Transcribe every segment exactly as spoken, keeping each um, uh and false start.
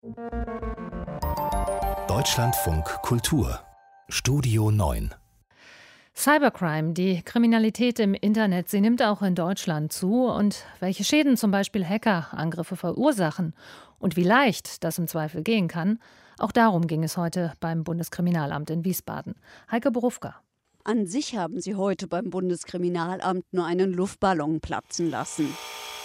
Deutschlandfunk Kultur Studio neun. Cybercrime, die Kriminalität im Internet, sie nimmt auch in Deutschland zu. Und welche Schäden zum Beispiel Hackerangriffe verursachen und wie leicht das im Zweifel gehen kann, auch darum ging es heute beim Bundeskriminalamt in Wiesbaden. Heike Borufka. An sich haben sie heute beim Bundeskriminalamt nur einen Luftballon platzen lassen.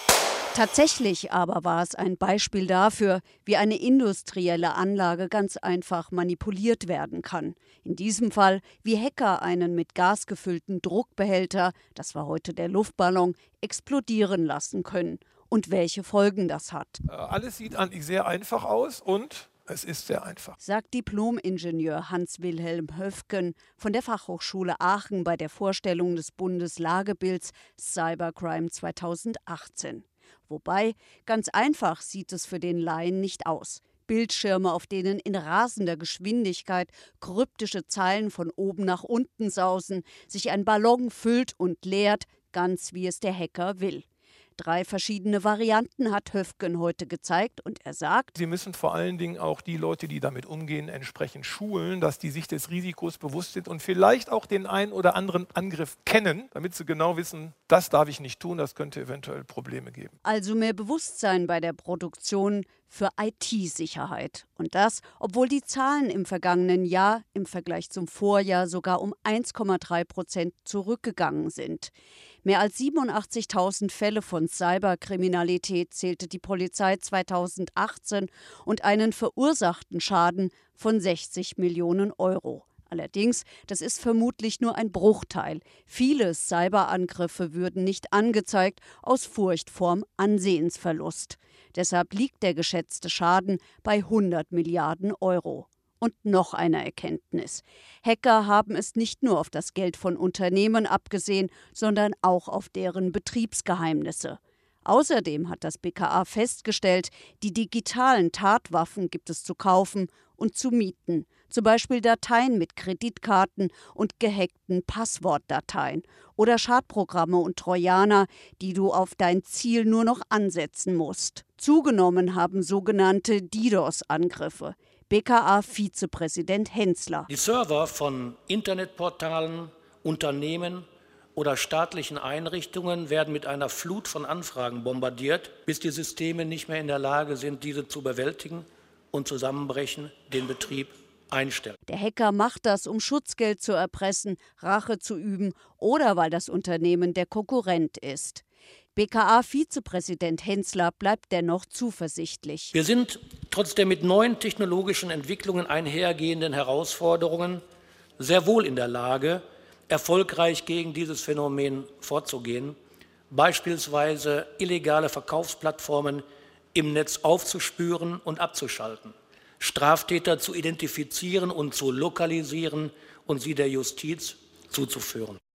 Tatsächlich aber war es ein Beispiel dafür, wie eine industrielle Anlage ganz einfach manipuliert werden kann. In diesem Fall, wie Hacker einen mit Gas gefüllten Druckbehälter, das war heute der Luftballon, explodieren lassen können. Und welche Folgen das hat. Alles sieht eigentlich sehr einfach aus und es ist sehr einfach, sagt Diplom-Ingenieur Hans-Wilhelm Höfgen von der Fachhochschule Aachen bei der Vorstellung des Bundeslagebilds Cybercrime zweitausendachtzehn. Wobei, ganz einfach sieht es für den Laien nicht aus. Bildschirme, auf denen in rasender Geschwindigkeit kryptische Zeilen von oben nach unten sausen, sich ein Ballon füllt und leert, ganz wie es der Hacker will. Drei verschiedene Varianten hat Höfgen heute gezeigt und er sagt: Sie müssen vor allen Dingen auch die Leute, die damit umgehen, entsprechend schulen, dass die sich des Risikos bewusst sind und vielleicht auch den einen oder anderen Angriff kennen, damit sie genau wissen, das darf ich nicht tun, das könnte eventuell Probleme geben. Also mehr Bewusstsein bei der Produktion für I T-Sicherheit. Und das, obwohl die Zahlen im vergangenen Jahr im Vergleich zum Vorjahr sogar um eins Komma drei Prozent zurückgegangen sind. Mehr als siebenundachtzigtausend Fälle von Cyberkriminalität zählte die Polizei zweitausendachtzehn und einen verursachten Schaden von sechzig Millionen Euro. Allerdings, das ist vermutlich nur ein Bruchteil. Viele Cyberangriffe würden nicht angezeigt, aus Furcht vorm Ansehensverlust. Deshalb liegt der geschätzte Schaden bei hundert Milliarden Euro. Und noch eine Erkenntnis. Hacker haben es nicht nur auf das Geld von Unternehmen abgesehen, sondern auch auf deren Betriebsgeheimnisse. Außerdem hat das B K A festgestellt, die digitalen Tatwaffen gibt es zu kaufen und zu mieten. Zum Beispiel Dateien mit Kreditkarten und gehackten Passwortdateien oder Schadprogramme und Trojaner, die du auf dein Ziel nur noch ansetzen musst. Zugenommen haben sogenannte DDoS-Angriffe. B K A-Vizepräsident Hensler. Die Server von Internetportalen, Unternehmen oder staatlichen Einrichtungen werden mit einer Flut von Anfragen bombardiert, bis die Systeme nicht mehr in der Lage sind, diese zu bewältigen und zusammenbrechen, den Betrieb einstellen. Der Hacker macht das, um Schutzgeld zu erpressen, Rache zu üben oder weil das Unternehmen der Konkurrent ist. B K A-Vizepräsident Hensler bleibt dennoch zuversichtlich. Wir sind trotz der mit neuen technologischen Entwicklungen einhergehenden Herausforderungen sehr wohl in der Lage, erfolgreich gegen dieses Phänomen vorzugehen, beispielsweise illegale Verkaufsplattformen im Netz aufzuspüren und abzuschalten, Straftäter zu identifizieren und zu lokalisieren und sie der Justiz zuzuführen.